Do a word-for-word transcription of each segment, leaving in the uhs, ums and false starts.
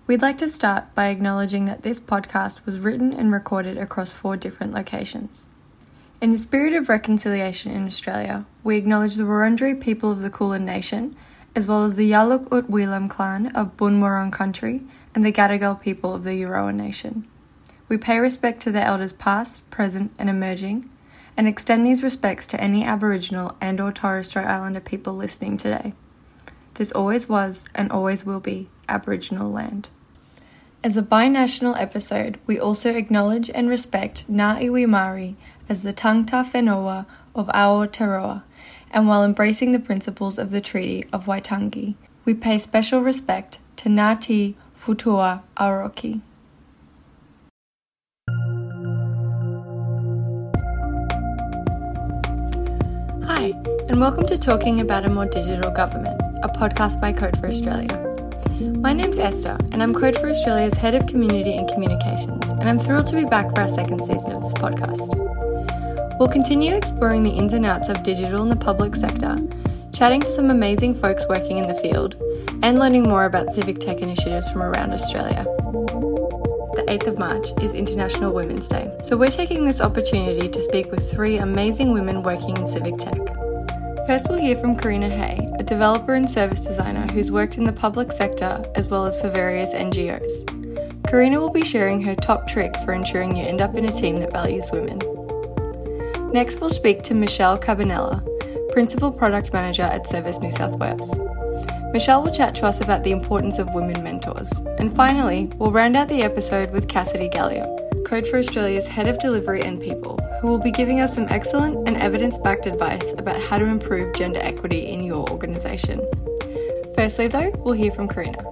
We'd like to start by acknowledging that this podcast was written and recorded across four different locations. In the spirit of reconciliation in Australia, we acknowledge the Wurundjeri people of the Kulin Nation, as well as the Yaluk Utwilam clan of Bunwurrung country and the Gadigal people of the Eora Nation. We pay respect to their elders past, present and emerging, and extend these respects to any Aboriginal and or Torres Strait Islander people listening today. This always was and always will be Aboriginal land. As a binational episode, we also acknowledge and respect Ngā Iwi Māori as the tangata whenua of Aotearoa, and while embracing the principles of the Treaty of Waitangi, we pay special respect to Ngāti Futua Aoki. Hi, and welcome to Talking About a More Digital Government, a podcast by Code for Australia. My name's Esther, and I'm Code for Australia's Head of Community and Communications, and I'm thrilled to be back for our second season of this podcast. We'll continue exploring the ins and outs of digital in the public sector, chatting to some amazing folks working in the field, and learning more about civic tech initiatives from around Australia. The eighth of March is International Women's Day, so we're taking this opportunity to speak with three amazing women working in civic tech. First, we'll hear from Karina Hay, a developer and service designer who's worked in the public sector as well as for various N G Os. Karina will be sharing her top trick for ensuring you end up in a team that values women. Next, we'll speak to Michelle Cabanella, Principal Product Manager at Service New South Wales. Michelle will chat to us about the importance of women mentors. And finally, we'll round out the episode with Cassidy Galliot, Code for Australia's Head of Delivery and People, who will be giving us some excellent and evidence-backed advice about how to improve gender equity in your organisation. Firstly though, we'll hear from Karina.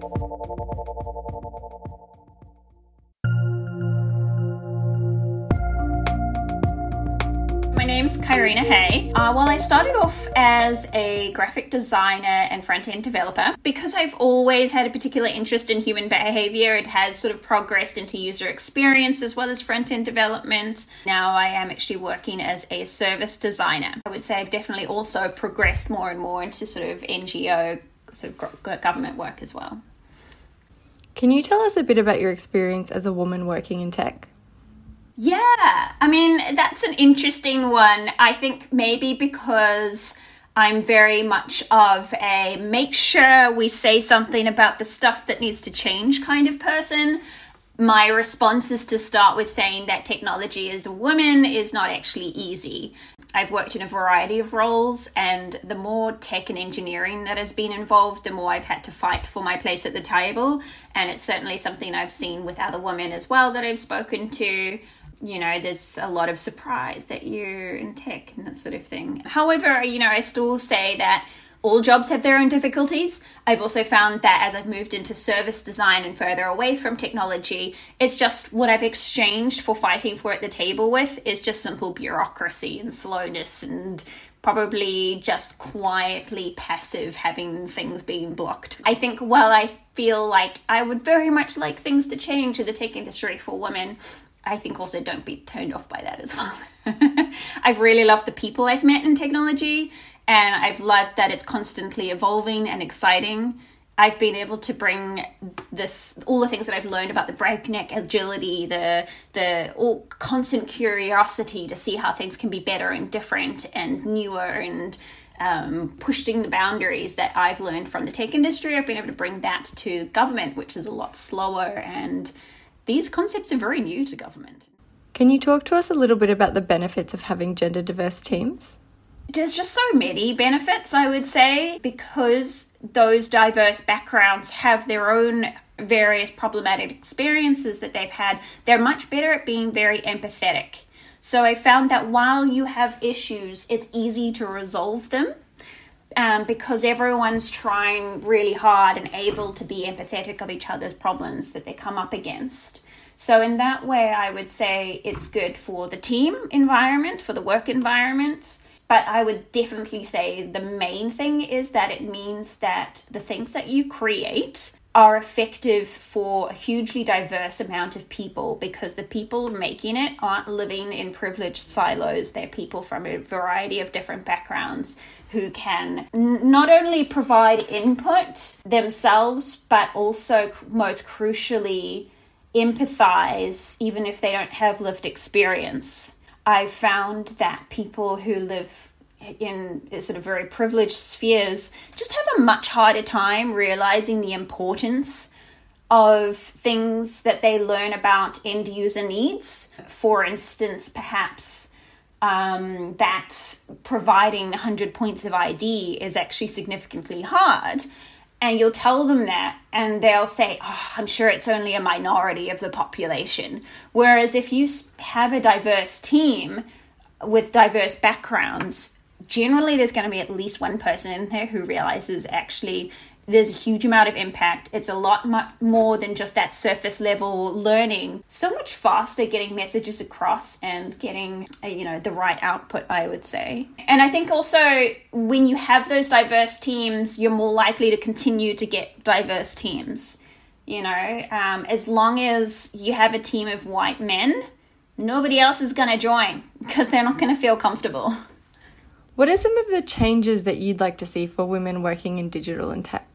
My name's Karina Hay. Uh, well, I started off as a graphic designer and front-end developer. Because I've always had a particular interest in human behavior, it has sort of progressed into user experience as well as front-end development. Now I am actually working as a service designer. I would say I've definitely also progressed more and more into sort of N G O, sort of government work as well. Can you tell us a bit about your experience as a woman working in tech? Yeah, I mean, that's an interesting one. I think maybe because I'm very much of a make sure we say something about the stuff that needs to change kind of person. My response is to start with saying that technology as a woman is not actually easy. I've worked in a variety of roles, and the more tech and engineering that has been involved, the more I've had to fight for my place at the table. And it's certainly something I've seen with other women as well that I've spoken to. You know, there's a lot of surprise that you're in tech and that sort of thing. However, you know, I still say that all jobs have their own difficulties. I've also found that as I've moved into service design and further away from technology, it's just what I've exchanged for fighting for at the table with is just simple bureaucracy and slowness and probably just quietly passive having things being blocked. I think while I feel like I would very much like things to change in the tech industry for women, I think also don't be turned off by that as well. I've really loved the people I've met in technology, and I've loved that it's constantly evolving and exciting. I've been able to bring this, all the things that I've learned about the breakneck agility, the the all constant curiosity to see how things can be better and different and newer and um, pushing the boundaries that I've learned from the tech industry. I've been able to bring that to government, which is a lot slower, and these concepts are very new to government. Can you talk to us a little bit about the benefits of having gender diverse teams? There's just so many benefits, I would say, because those diverse backgrounds have their own various problematic experiences that they've had. They're much better at being very empathetic. So I found that while you have issues, it's easy to resolve them. Um, because everyone's trying really hard and able to be empathetic of each other's problems that they come up against. So in that way, I would say it's good for the team environment, for the work environment. But I would definitely say the main thing is that it means that the things that you create are effective for a hugely diverse amount of people, because the people making it aren't living in privileged silos. They're people from a variety of different backgrounds who can n- not only provide input themselves, but also most crucially empathize, even if they don't have lived experience. I've found that people who live in sort of very privileged spheres just have a much harder time realizing the importance of things that they learn about end user needs. For instance, perhaps um, that providing one hundred points of I D is actually significantly hard. And you'll tell them that and they'll say, oh, I'm sure it's only a minority of the population. Whereas if you have a diverse team with diverse backgrounds, generally there's going to be at least one person in there who realizes actually there's a huge amount of impact. It's a lot much more than just that surface level learning. So much faster getting messages across and getting, you know, the right output, I would say. And I think also when you have those diverse teams, you're more likely to continue to get diverse teams. You know, um, as long as you have a team of white men, nobody else is going to join because they're not going to feel comfortable. What are some of the changes that you'd like to see for women working in digital and tech?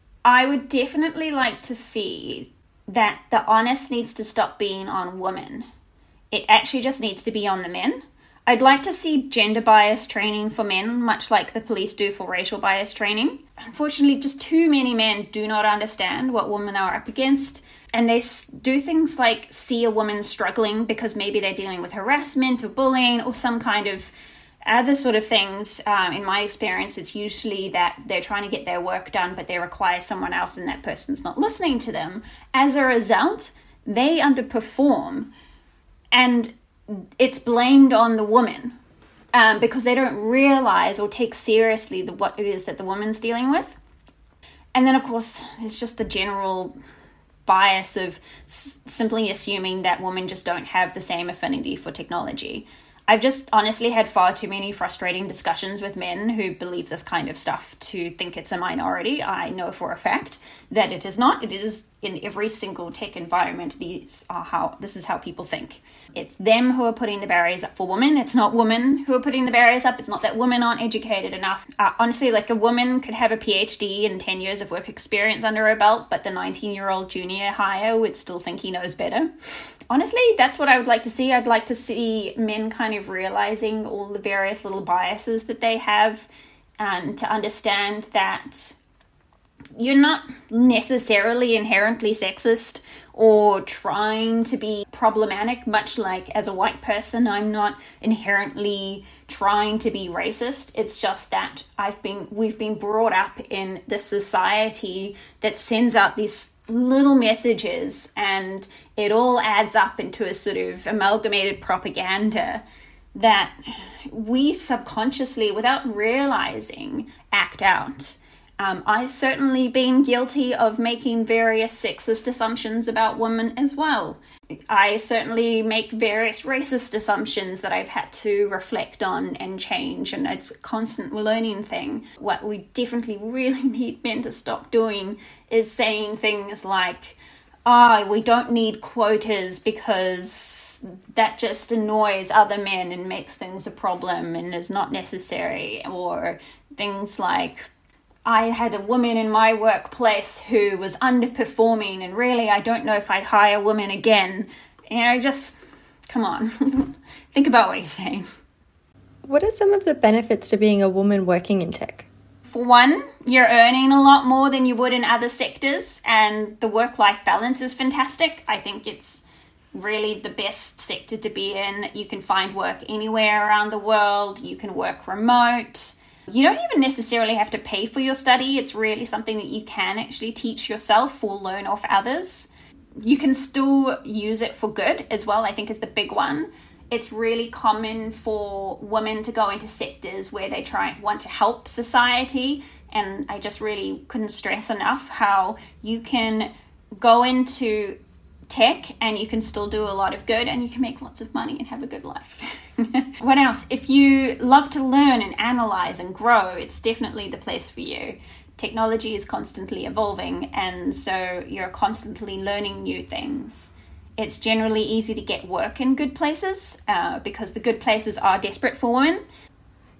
I would definitely like to see that the onus needs to stop being on women. It actually just needs to be on the men. I'd like to see gender bias training for men, much like the police do for racial bias training. Unfortunately, just too many men do not understand what women are up against. And they do things like see a woman struggling because maybe they're dealing with harassment or bullying or some kind of other sort of things. Um, in my experience, it's usually that they're trying to get their work done, but they require someone else and that person's not listening to them. As a result, they underperform and it's blamed on the woman um, because they don't realize or take seriously the, what it is that the woman's dealing with. And then, of course, there's just the general bias of s- simply assuming that women just don't have the same affinity for technology. I've just honestly had far too many frustrating discussions with men who believe this kind of stuff to think it's a minority. I know for a fact that it is not. It is in every single tech environment. These are how, this is how people think. It's them who are putting the barriers up for women. It's not women who are putting the barriers up. It's not that women aren't educated enough. Uh, honestly, like a woman could have a P H D and ten years of work experience under her belt, but the nineteen-year-old junior hire would still think he knows better. Honestly, that's what I would like to see. I'd like to see men kind of realizing all the various little biases that they have and to understand that you're not necessarily inherently sexist or trying to be problematic, much like as a white person, I'm not inherently trying to be racist. It's just that I've been, we've been brought up in this society that sends out these little messages and it all adds up into a sort of amalgamated propaganda that we subconsciously, without realizing, act out. Um, I've certainly been guilty of making various sexist assumptions about women as well. I certainly make various racist assumptions that I've had to reflect on and change, and it's a constant learning thing. What we definitely really need men to stop doing is saying things like, oh, we don't need quotas because that just annoys other men and makes things a problem and is not necessary, or things like, I had a woman in my workplace who was underperforming and really I don't know if I'd hire women again. You know, just, come on, think about what you're saying. What are some of the benefits to being a woman working in tech? For one, you're earning a lot more than you would in other sectors and the work-life balance is fantastic. I think it's really the best sector to be in. You can find work anywhere around the world. You can work remote. You don't even necessarily have to pay for your study. It's really something that you can actually teach yourself or learn off others. You can still use it for good as well, I think is the big one. It's really common for women to go into sectors where they try want to help society. And I just really couldn't stress enough how you can go into tech and you can still do a lot of good and you can make lots of money and have a good life. What else? If you love to learn and analyze and grow, it's definitely the place for you. Technology is constantly evolving and so you're constantly learning new things. It's generally easy to get work in good places uh, because the good places are desperate for women.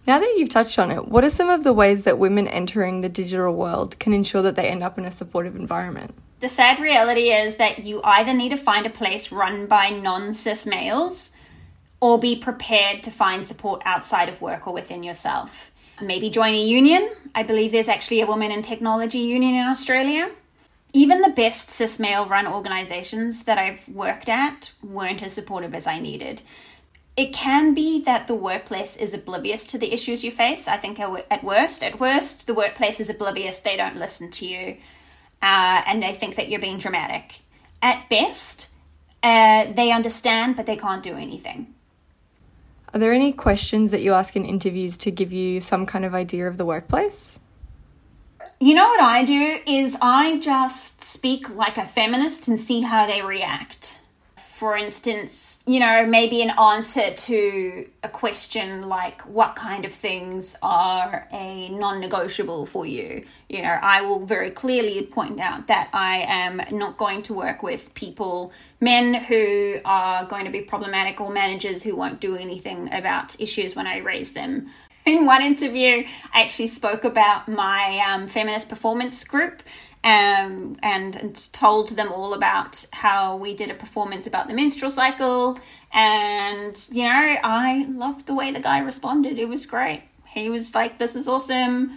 Now that you've touched on it, what are some of the ways that women entering the digital world can ensure that they end up in a supportive environment? The sad reality is that you either need to find a place run by non-cis males or be prepared to find support outside of work or within yourself. Maybe join a union. I believe there's actually a women in technology union in Australia. Even the best cis male run organizations that I've worked at weren't as supportive as I needed. It can be that the workplace is oblivious to the issues you face. I think at worst, at worst, the workplace is oblivious. They don't listen to you uh, and they think that you're being dramatic. At best, uh, they understand, but they can't do anything. Are there any questions that you ask in interviews to give you some kind of idea of the workplace? You know what I do is I just speak like a feminist and see how they react. For instance, you know, maybe an answer to a question like what kind of things are a non-negotiable for you? You know, I will very clearly point out that I am not going to work with people, men who are going to be problematic or managers who won't do anything about issues when I raise them. In one interview, I actually spoke about my um, feminist performance group um, and, and told them all about how we did a performance about the menstrual cycle. And, you know, I loved the way the guy responded. It was great. He was like, this is awesome.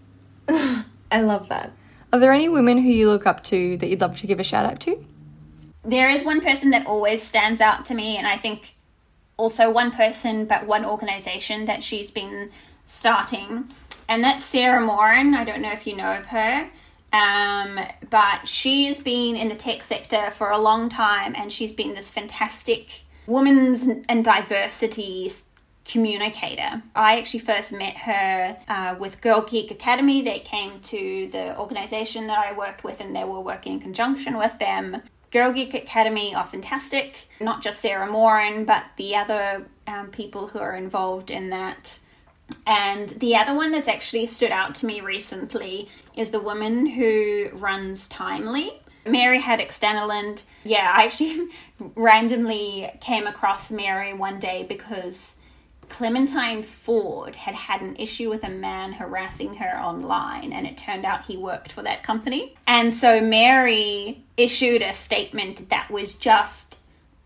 I love that. Are there any women who you look up to that you'd love to give a shout out to? There is one person that always stands out to me, and I think also one person, but one organization that she's been starting, and that's Sarah Morin. I don't know if you know of her, um, but she's been in the tech sector for a long time, and she's been this fantastic women's and diversity communicator. I actually first met her uh, with Girl Geek Academy. They came to the organization that I worked with, and they were working in conjunction with them. Girl Geek Academy are fantastic, not just Sarah Morin, but the other um, people who are involved in that. And the other one that's actually stood out to me recently is the woman who runs Timely, Mary Haddock Stannerland. Yeah, I actually randomly came across Mary one day because Clementine Ford had had an issue with a man harassing her online, and it turned out he worked for that company. And so Mary issued a statement that was just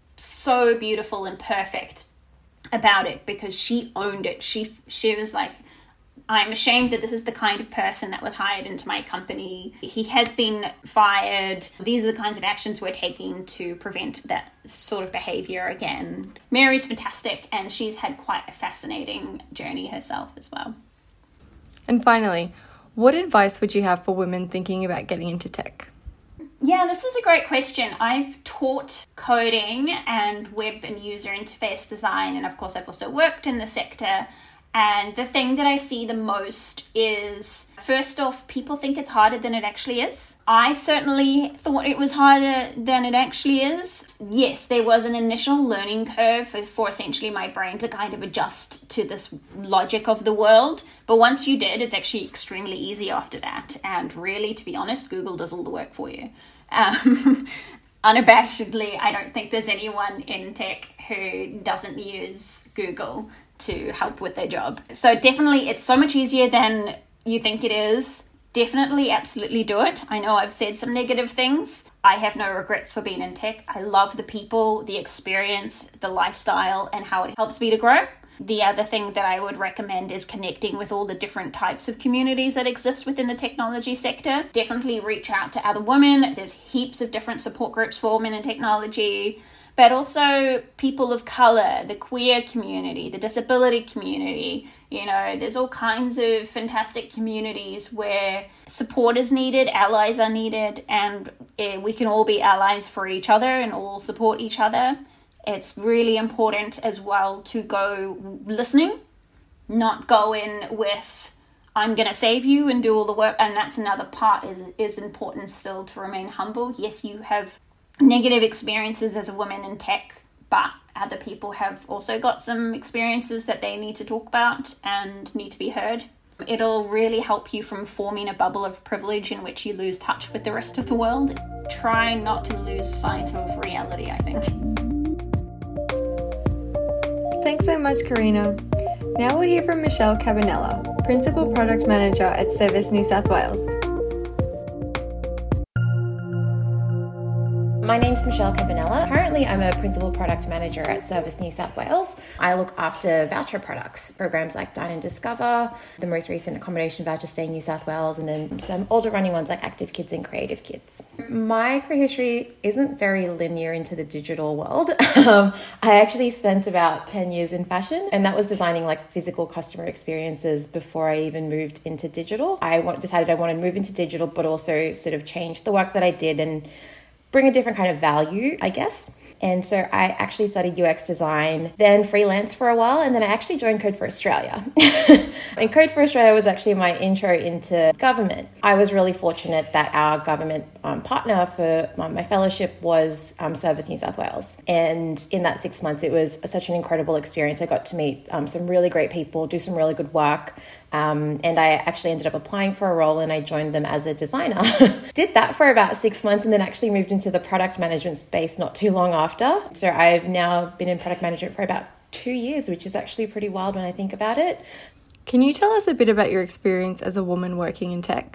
so beautiful and perfect about it because she owned it. She she was like, I'm ashamed that this is the kind of person that was hired into my company. He has been fired. These are the kinds of actions we're taking to prevent that sort of behavior again. Mary's fantastic, and she's had quite a fascinating journey herself as well. And finally, what advice would you have for women thinking about getting into tech? Yeah, this is a great question. I've taught coding and web and user interface design, and of course I've also worked in the sector. And the thing that I see the most is, first off, people think it's harder than it actually is. I certainly thought it was harder than it actually is. Yes, there was an initial learning curve for, for essentially my brain to kind of adjust to this logic of the world. But once you did, it's actually extremely easy after that. And really, to be honest, Google does all the work for you. Um, unabashedly, I don't think there's anyone in tech who doesn't use Google to help with their job. So definitely it's so much easier than you think it is. Definitely, absolutely do it. I know I've said some negative things. I have no regrets for being in tech. I love the people, the experience, the lifestyle, and how it helps me to grow. The other thing that I would recommend is connecting with all the different types of communities that exist within the technology sector. Definitely reach out to other women. There's heaps of different support groups for women in technology, but also people of color, the queer community, the disability community. You know, there's all kinds of fantastic communities where support is needed, allies are needed, and uh, we can all be allies for each other and all support each other. It's really important as well to go listening, not go in with, I'm going to save you and do all the work. And that's another part is, is important still, to remain humble. Yes, you have negative experiences as a woman in tech, but other people have also got some experiences that they need to talk about and need to be heard. It'll really help you from forming a bubble of privilege in which you lose touch with the rest of the world. Try not to lose sight of reality, I think. Thanks so much, Karina. Now we'll hear from Michelle Cabanella, Principal Product Manager at Service New South Wales. My name's Michelle Cabanella. Currently, I'm a Principal Product Manager at Service New South Wales. I look after voucher products, programs like Dine and Discover, the most recent accommodation voucher stay in New South Wales, and then some older running ones like Active Kids and Creative Kids. My career history isn't very linear into the digital world. um, I actually spent about ten years in fashion, and that was designing like physical customer experiences before I even moved into digital. I decided I wanted to move into digital, but also sort of change the work that I did and bring a different kind of value, I guess. And so I actually studied U X design, then freelance for a while, and then I actually joined Code for Australia. And Code for Australia was actually my intro into government. I was really fortunate that our government um, partner for my fellowship was um, Service New South Wales. And in that six months, it was such an incredible experience. I got to meet um, some really great people, do some really good work. Um, and I actually ended up applying for a role and I joined them as a designer. Did that for about six months and then actually moved into the product management space not too long after. So I've now been in product management for about two years, which is actually pretty wild when I think about it. Can you tell us a bit about your experience as a woman working in tech?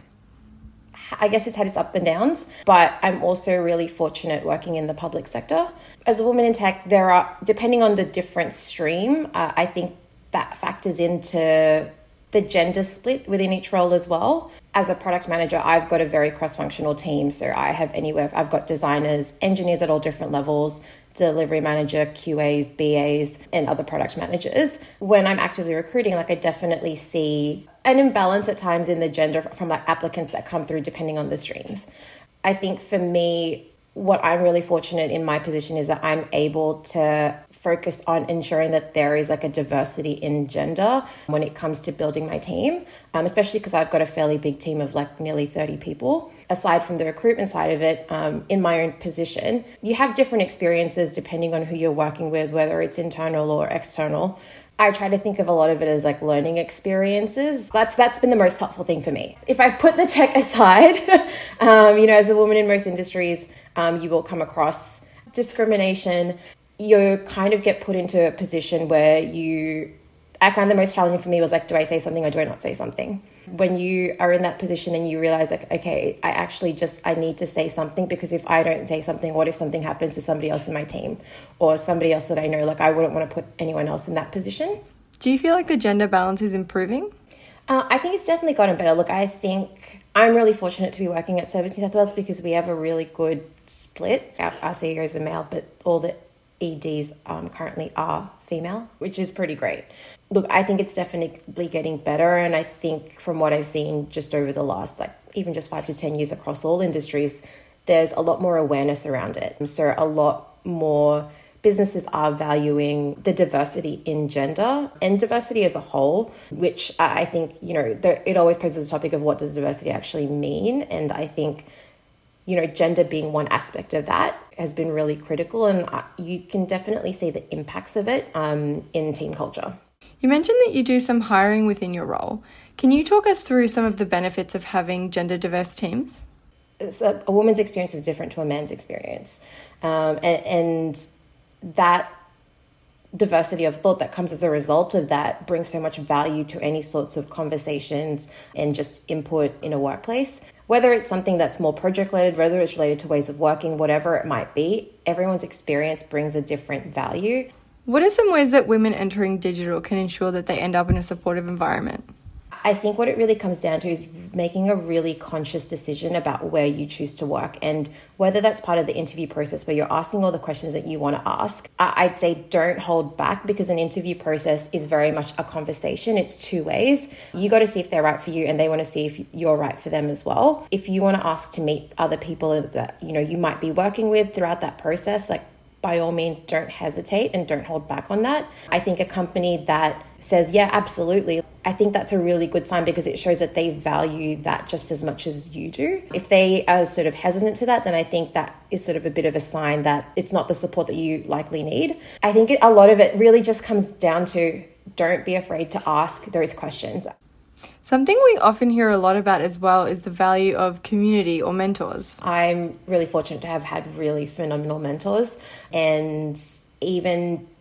I guess it's had its ups and downs, but I'm also really fortunate working in the public sector. As a woman in tech, there are, depending on the different stream, uh, I think that factors into the gender split within each role as well. As a product manager, I've got a very cross-functional team. So I have anywhere, I've got designers, engineers at all different levels, delivery manager, Q As, B As, and other product managers. When I'm actively recruiting, like I definitely see an imbalance at times in the gender from like applicants that come through depending on the streams. I think for me, what I'm really fortunate in my position is that I'm able to focus on ensuring that there is like a diversity in gender when it comes to building my team, um, especially because I've got a fairly big team of like nearly thirty people. Aside from the recruitment side of it, um, in my own position, you have different experiences depending on who you're working with, whether it's internal or external. I try to think of a lot of it as like learning experiences. That's that's been the most helpful thing for me. If I put the tech aside, um, you know, as a woman in most industries, um, you will come across discrimination. You kind of get put into a position where you, I find the most challenging for me was like, do I say something or do I not say something? When you are in that position and you realize like, okay, I actually just, I need to say something because if I don't say something, what if something happens to somebody else in my team or somebody else that I know, like I wouldn't want to put anyone else in that position. Do you feel like the gender balance is improving? Uh, I think it's definitely gotten better. Look, I think I'm really fortunate to be working at Service New South Wales because we have a really good split. Our, our C E O is a male, but all the E Ds um, currently are female, which is pretty great. Look, I think it's definitely getting better. And I think from what I've seen just over the last, like even just five to ten years across all industries, there's a lot more awareness around it. So a lot more businesses are valuing the diversity in gender and diversity as a whole, which I think, you know, there, it always poses the topic of what does diversity actually mean. And I think, you know, gender being one aspect of that has been really critical, and you can definitely see the impacts of it um, in team culture. You mentioned that you do some hiring within your role. Can you talk us through some of the benefits of having gender diverse teams? So a woman's experience is different to a man's experience. Um, and, and that diversity of thought that comes as a result of that brings so much value to any sorts of conversations and just input in a workplace. Whether it's something that's more project-related, whether it's related to ways of working, whatever it might be, everyone's experience brings a different value. What are some ways that women entering digital can ensure that they end up in a supportive environment? I think what it really comes down to is making a really conscious decision about where you choose to work, and whether that's part of the interview process where you're asking all the questions that you want to ask. I'd say don't hold back, because an interview process is very much a conversation. It's two ways. You got to see if they're right for you and they want to see if you're right for them as well. If you want to ask to meet other people that, you know, you might be working with throughout that process, like by all means, don't hesitate and don't hold back on that. I think a company that says, yeah, absolutely, I think that's a really good sign, because it shows that they value that just as much as you do. If they are sort of hesitant to that, then I think that is sort of a bit of a sign that it's not the support that you likely need. I think it, a lot of it really just comes down to don't be afraid to ask those questions. Something we often hear a lot about as well is the value of community or mentors. I'm really fortunate to have had really phenomenal mentors, and even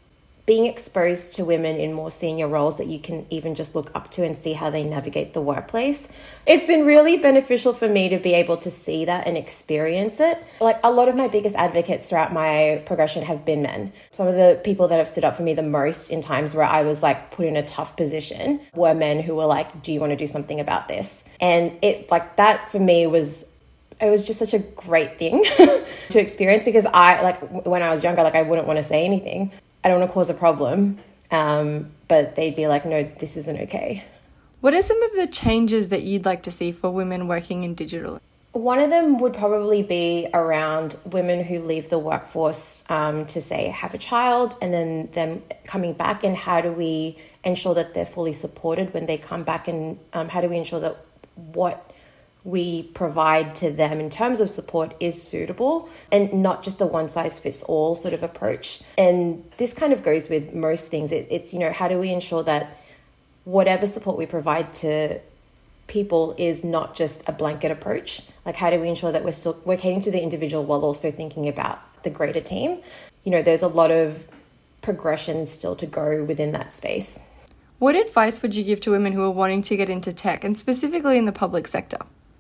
being exposed to women in more senior roles that you can even just look up to and see how they navigate the workplace. It's been really beneficial for me to be able to see that and experience it. Like, a lot of my biggest advocates throughout my progression have been men. Some of the people that have stood up for me the most in times where I was like put in a tough position were men who were like, do you want to do something about this? And it like that for me was it was just such a great thing to experience, because I like when I was younger, like I wouldn't want to say anything. I don't want to cause a problem. Um, but they'd be like, no, this isn't okay. What are some of the changes that you'd like to see for women working in digital? One of them would probably be around women who leave the workforce um, to, say, have a child, and then them coming back, and how do we ensure that they're fully supported when they come back, and um, how do we ensure that what we provide to them in terms of support is suitable and not just a one-size-fits-all sort of approach. And this kind of goes with most things. It, it's, you know, how do we ensure that whatever support we provide to people is not just a blanket approach? Like, how do we ensure that we're still we're catering to the individual while also thinking about the greater team? You know, there's a lot of progression still to go within that space. What advice would you give to women who are wanting to get into tech, and specifically in the public sector?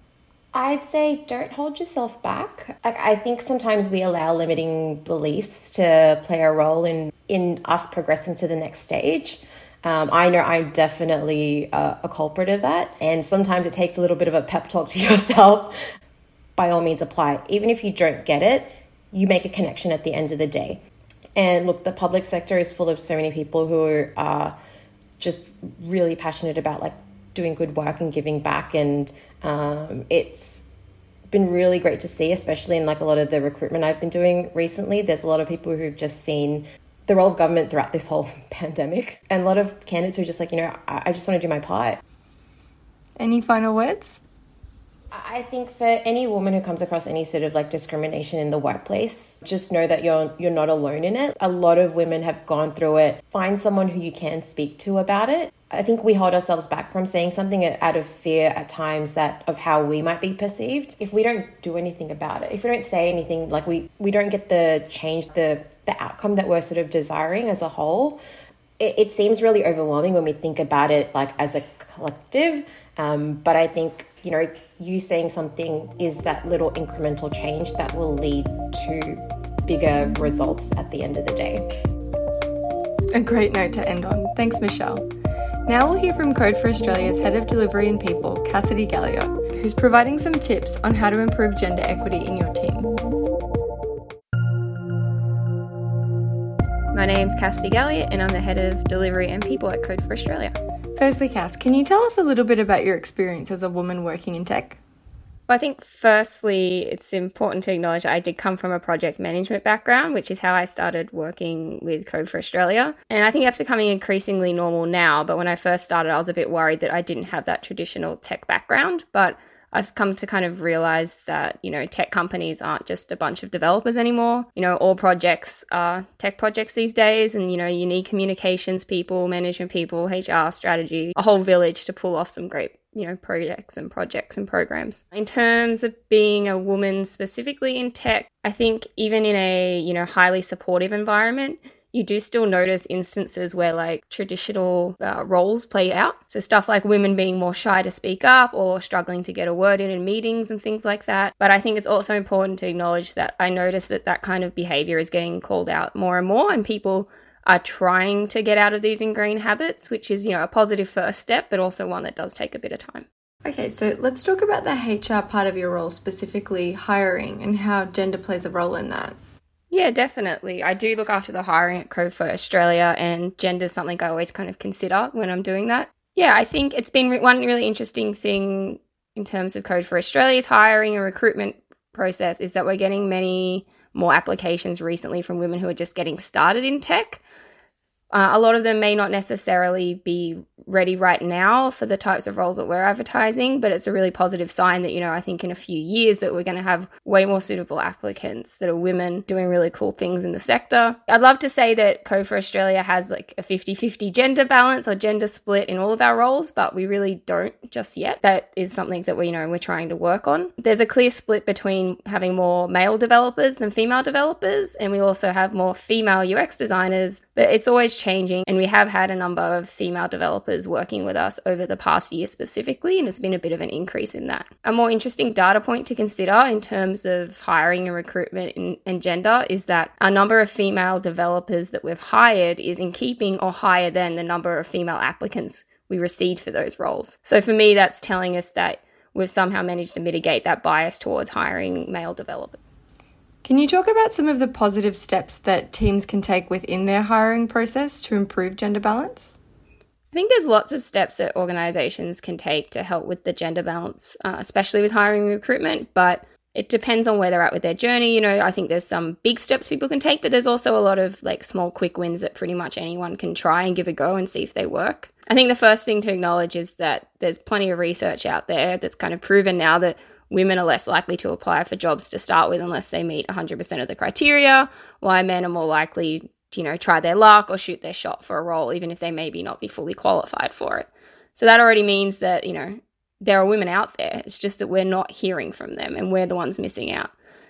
I'd say don't hold yourself back. I think sometimes we allow limiting beliefs to play a role in, in us progressing to the next stage. Um, I know I'm definitely a, a culprit of that. And sometimes it takes a little bit of a pep talk to yourself. By all means, apply. Even if you don't get it, you make a connection at the end of the day. And look, the public sector is full of so many people who are just really passionate about like doing good work and giving back. And um, it's been really great to see, especially in like a lot of the recruitment I've been doing recently. There's a lot of people who've just seen the role of government throughout this whole pandemic, and a lot of candidates who are just like, you know, I, I just want to do my part. Any final words? I think for any woman who comes across any sort of like discrimination in the workplace, just know that you're you're not alone in it. A lot of women have gone through it. Find someone who you can speak to about it. I think we hold ourselves back from saying something out of fear at times that of how we might be perceived. If we don't do anything about it, if we don't say anything, like we, we don't get the change, the, the outcome that we're sort of desiring as a whole, it, it seems really overwhelming when we think about it like as a collective. Um, but I think, you know, you saying something is that little incremental change that will lead to bigger results at the end of the day. A great note to end on. Thanks, Michelle. Now we'll hear from Code for Australia's Head of Delivery and People, Cassidy Galliot, who's providing some tips on how to improve gender equity in your team. My name's Cassidy Galliot and I'm the Head of Delivery and People at Code for Australia. Firstly, Cass, can you tell us a little bit about your experience as a woman working in tech? Well, I think firstly, it's important to acknowledge that I did come from a project management background, which is how I started working with Code for Australia. And I think that's becoming increasingly normal now. But when I first started, I was a bit worried that I didn't have that traditional tech background. But I've come to kind of realize that, you know, tech companies aren't just a bunch of developers anymore. You know, all projects are tech projects these days. And, you know, you need communications people, management people, H R, strategy, a whole village to pull off some great, you know, projects and projects and programs. In terms of being a woman specifically in tech, I think even in a, you know, highly supportive environment, you do still notice instances where like traditional uh, roles play out. So stuff like women being more shy to speak up or struggling to get a word in in meetings and things like that. But I think it's also important to acknowledge that I notice that that kind of behavior is getting called out more and more, and people are trying to get out of these ingrained habits, which is, you know, a positive first step, but also one that does take a bit of time. Okay, so let's talk about the H R part of your role, specifically hiring and how gender plays a role in that. Yeah, definitely. I do look after the hiring at Code for Australia, and gender is something I always kind of consider when I'm doing that. Yeah, I think it's been re- one really interesting thing in terms of Code for Australia's hiring and recruitment process is that we're getting many more applications recently from women who are just getting started in tech. Uh, a lot of them may not necessarily be ready right now for the types of roles that we're advertising, but it's a really positive sign that, you know, I think in a few years that we're going to have way more suitable applicants that are women doing really cool things in the sector. I'd love to say that Code for Australia has like a fifty-fifty gender balance or gender split in all of our roles, but we really don't just yet. That is something that we, you know, we're trying to work on. There's a clear split between having more male developers than female developers, and we also have more female U X designers, but it's always is changing, and we have had a number of female developers working with us over the past year specifically, and it's been a bit of an increase in that. A more interesting data point to consider in terms of hiring and recruitment and, and gender is that our number of female developers that we've hired is in keeping or higher than the number of female applicants we received for those roles. So for me, that's telling us that we've somehow managed to mitigate that bias towards hiring male developers. Can you talk about some of the positive steps that teams can take within their hiring process to improve gender balance? I think there's lots of steps that organisations can take to help with the gender balance, uh, especially with hiring and recruitment, but it depends on where they're at with their journey. You know, I think there's some big steps people can take, but there's also a lot of like small quick wins that pretty much anyone can try and give a go and see if they work. I think the first thing to acknowledge is that there's plenty of research out there that's kind of proven now that women are less likely to apply for jobs to start with unless they meet one hundred percent of the criteria, while men are more likely to, you know, try their luck or shoot their shot for a role, even if they maybe not be fully qualified for it. So that already means that, you know, there are women out there. It's just that we're not hearing from them and we're the ones missing out.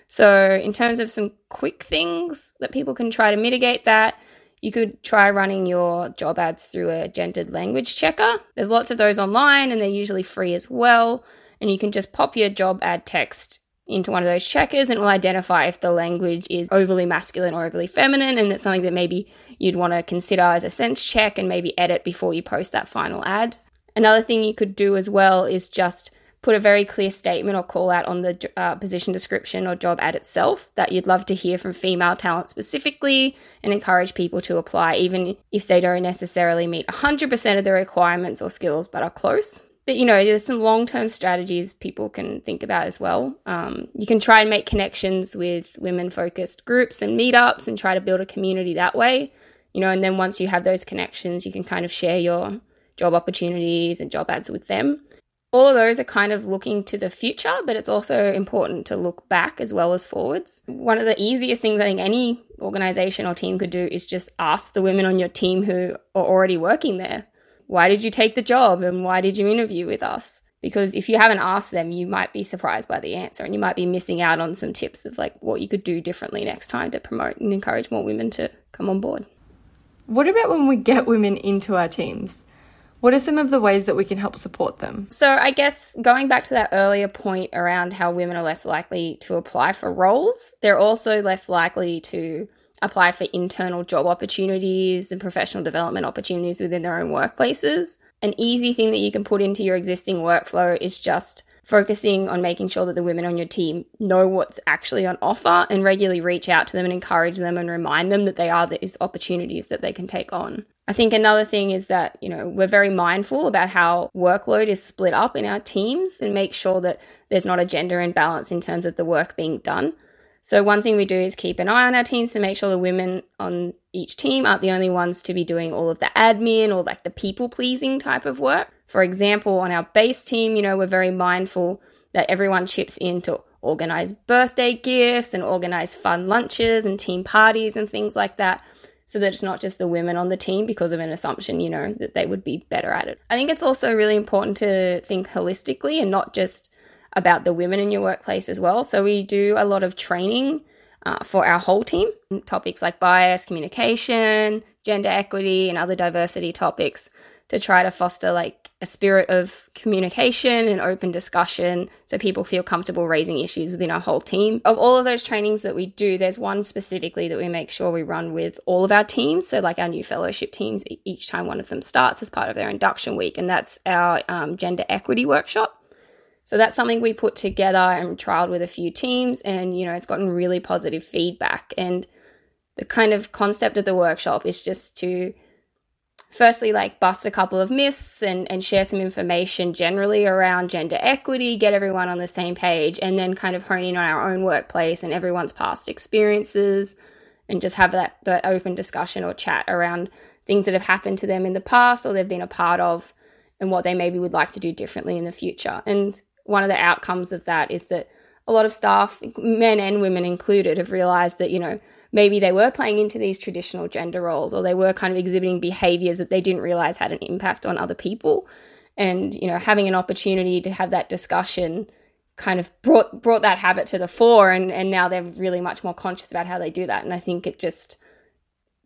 So in terms of some quick things that people can try to mitigate that, you could try running your job ads through a gendered language checker. There's lots of those online and they're usually free as well. And you can just pop your job ad text into one of those checkers and it will identify if the language is overly masculine or overly feminine, and it's something that maybe you'd want to consider as a sense check and maybe edit before you post that final ad. Another thing you could do as well is just put a very clear statement or call out on the uh, position description or job ad itself that you'd love to hear from female talent specifically, and encourage people to apply even if they don't necessarily meet one hundred percent of the requirements or skills but are close. But, you know, there's some long-term strategies people can think about as well. Um, you can try and make connections with women-focused groups and meetups and try to build a community that way. You know, and then once you have those connections, you can kind of share your job opportunities and job ads with them. All of those are kind of looking to the future, but it's also important to look back as well as forwards. One of the easiest things I think any organisation or team could do is just ask the women on your team who are already working there, why did you take the job and why did you interview with us? Because if you haven't asked them, you might be surprised by the answer and you might be missing out on some tips of like what you could do differently next time to promote and encourage more women to come on board. What about when we get women into our teams? What are some of the ways that we can help support them? So I guess going back to that earlier point around how women are less likely to apply for roles, they're also less likely to apply for internal job opportunities and professional development opportunities within their own workplaces. An easy thing that you can put into your existing workflow is just focusing on making sure that the women on your team know what's actually on offer and regularly reach out to them and encourage them and remind them that they are these opportunities that they can take on. I think another thing is that, you know, we're very mindful about how workload is split up in our teams and make sure that there's not a gender imbalance in terms of the work being done. So one thing we do is keep an eye on our teams to make sure the women on each team aren't the only ones to be doing all of the admin or like the people-pleasing type of work. For example, on our base team, you know, we're very mindful that everyone chips in to organize birthday gifts and organize fun lunches and team parties and things like that, so that it's not just the women on the team because of an assumption, you know, that they would be better at it. I think it's also really important to think holistically and not just about the women in your workplace as well. So we do a lot of training uh, for our whole team, topics like bias, communication, gender equity, and other diversity topics to try to foster like a spirit of communication and open discussion so people feel comfortable raising issues within our whole team. Of all of those trainings that we do, there's one specifically that we make sure we run with all of our teams. So like our new fellowship teams, each time one of them starts as part of their induction week, and that's our um, gender equity workshop. So that's something we put together and trialed with a few teams, and, you know, it's gotten really positive feedback. And the kind of concept of the workshop is just to firstly, like, bust a couple of myths and, and share some information generally around gender equity, get everyone on the same page, and then kind of hone in on our own workplace and everyone's past experiences and just have that, that open discussion or chat around things that have happened to them in the past or they've been a part of and what they maybe would like to do differently in the future. And one of the outcomes of that is that a lot of staff, men and women included, have realised that, you know, maybe they were playing into these traditional gender roles or they were kind of exhibiting behaviours that they didn't realise had an impact on other people. And, you know, having an opportunity to have that discussion kind of brought brought that habit to the fore, and, and now they're really much more conscious about how they do that. And I think it just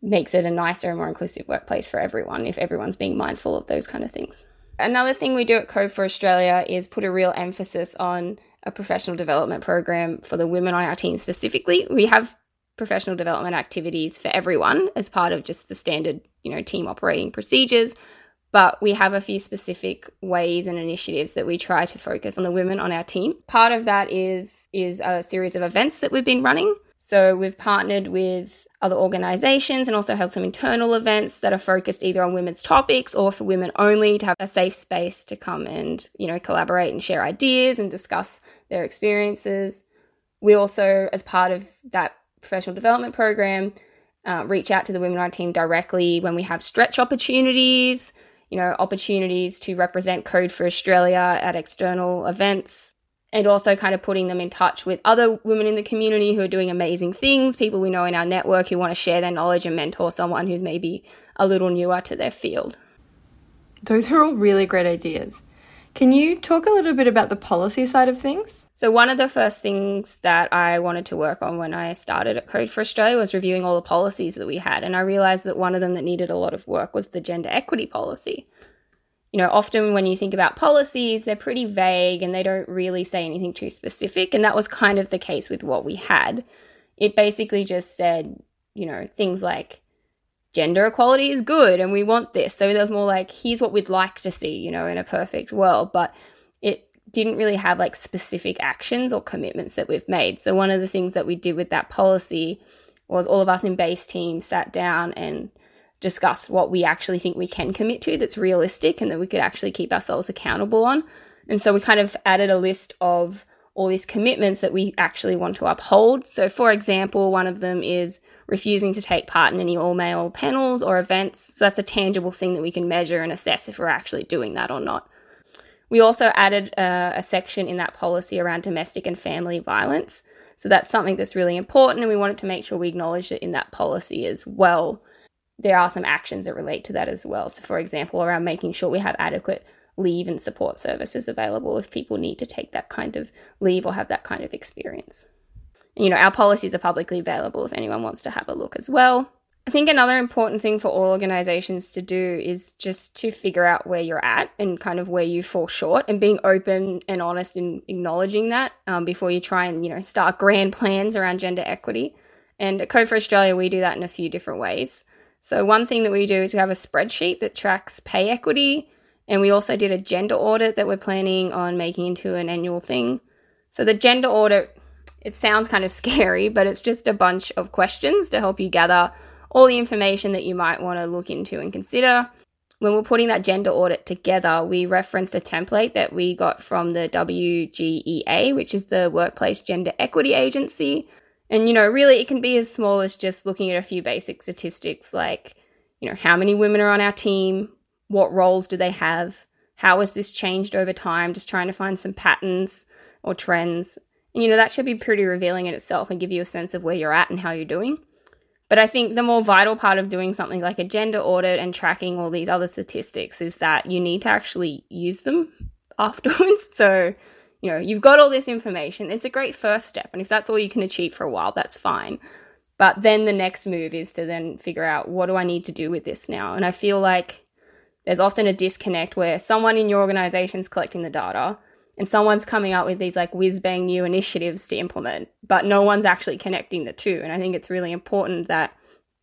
makes it a nicer and more inclusive workplace for everyone if everyone's being mindful of those kind of things. Another thing we do at Code for Australia is put a real emphasis on a professional development program for the women on our team specifically. We have professional development activities for everyone as part of just the standard, you know, team operating procedures. But we have a few specific ways and initiatives that we try to focus on the women on our team. Part of that is, is a series of events that we've been running. So we've partnered with other organisations and also held some internal events that are focused either on women's topics or for women only, to have a safe space to come and, you know, collaborate and share ideas and discuss their experiences. We also, as part of that professional development program, uh, reach out to the women on our team directly when we have stretch opportunities, you know, opportunities to represent Code for Australia at external events, and also kind of putting them in touch with other women in the community who are doing amazing things, people we know in our network who want to share their knowledge and mentor someone who's maybe a little newer to their field. Those are all really great ideas. Can you talk a little bit about the policy side of things? So one of the first things that I wanted to work on when I started at Code for Australia was reviewing all the policies that we had. And I realised that one of them that needed a lot of work was the gender equity policy. You know, often when you think about policies, they're pretty vague and they don't really say anything too specific. And that was kind of the case with what we had. It basically just said, you know, things like gender equality is good and we want this. So there was more like, here's what we'd like to see, you know, in a perfect world. But it didn't really have like specific actions or commitments that we've made. So one of the things that we did with that policy was all of us in base team sat down and discuss what we actually think we can commit to that's realistic and that we could actually keep ourselves accountable on. And so we kind of added a list of all these commitments that we actually want to uphold. So for example, one of them is refusing to take part in any all-male panels or events. So that's a tangible thing that we can measure and assess if we're actually doing that or not. We also added uh, a section in that policy around domestic and family violence. So that's something that's really important, and we wanted to make sure we acknowledged it in that policy as well. There are some actions that relate to that as well. So for example, around making sure we have adequate leave and support services available if people need to take that kind of leave or have that kind of experience. You know, our policies are publicly available if anyone wants to have a look as well. I think another important thing for all organisations to do is just to figure out where you're at and kind of where you fall short, and being open and honest in acknowledging that um, before you try and, you know, start grand plans around gender equity. And at Code for Australia, we do that in a few different ways. So one thing that we do is we have a spreadsheet that tracks pay equity, and we also did a gender audit that we're planning on making into an annual thing. So the gender audit, it sounds kind of scary, but it's just a bunch of questions to help you gather all the information that you might want to look into and consider. When we're putting that gender audit together, we referenced a template that we got from the W G E A, which is the Workplace Gender Equity Agency. And, you know, really it can be as small as just looking at a few basic statistics like, you know, how many women are on our team? What roles do they have? How has this changed over time? Just trying to find some patterns or trends. And, you know, that should be pretty revealing in itself and give you a sense of where you're at and how you're doing. But I think the more vital part of doing something like a gender audit and tracking all these other statistics is that you need to actually use them afterwards. So, you know, you've got all this information. It's a great first step. And if that's all you can achieve for a while, that's fine. But then the next move is to then figure out, what do I need to do with this now? And I feel like there's often a disconnect where someone in your organization is collecting the data and someone's coming up with these like whiz-bang new initiatives to implement, but no one's actually connecting the two. And I think it's really important that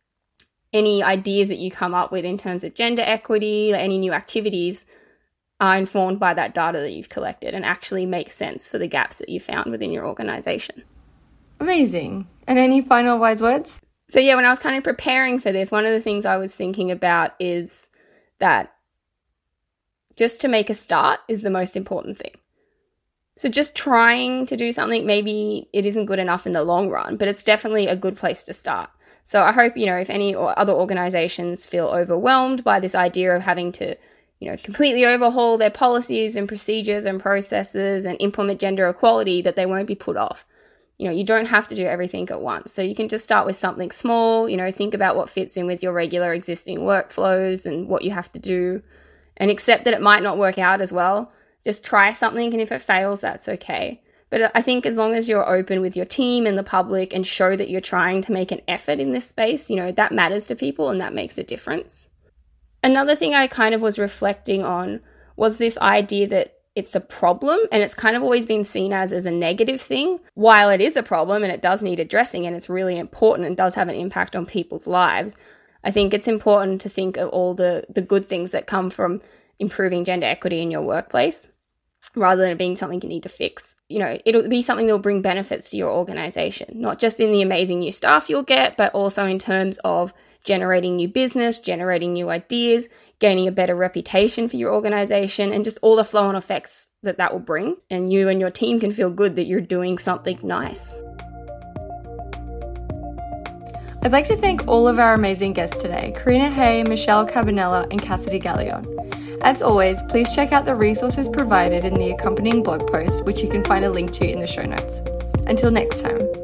any ideas that you come up with in terms of gender equity, any new activities, are informed by that data that you've collected and actually make sense for the gaps that you found within your organization. Amazing. And any final wise words? So yeah, when I was kind of preparing for this, one of the things I was thinking about is that just to make a start is the most important thing. So just trying to do something, maybe it isn't good enough in the long run, but it's definitely a good place to start. So I hope, you know, if any or other organizations feel overwhelmed by this idea of having to, you know, completely overhaul their policies and procedures and processes and implement gender equality, that they won't be put off. You know, you don't have to do everything at once. So you can just start with something small, you know, think about what fits in with your regular existing workflows and what you have to do, and accept that it might not work out as well. Just try something, and if it fails, that's okay. But I think as long as you're open with your team and the public and show that you're trying to make an effort in this space, you know, that matters to people and that makes a difference. Another thing I kind of was reflecting on was this idea that it's a problem, and it's kind of always been seen as, as a negative thing. While it is a problem and it does need addressing and it's really important and does have an impact on people's lives, I think it's important to think of all the, the good things that come from improving gender equity in your workplace, rather than it being something you need to fix. You know, it'll be something that will bring benefits to your organization, not just in the amazing new staff you'll get, but also in terms of generating new business, generating new ideas, gaining a better reputation for your organization, and just all the flow-on effects that that will bring. And you and your team can feel good that you're doing something nice. I'd like to thank all of our amazing guests today, Karina Hay, Michelle Cabanella, and Cassidy Gallion. As always, please check out the resources provided in the accompanying blog post, which you can find a link to in the show notes. Until next time.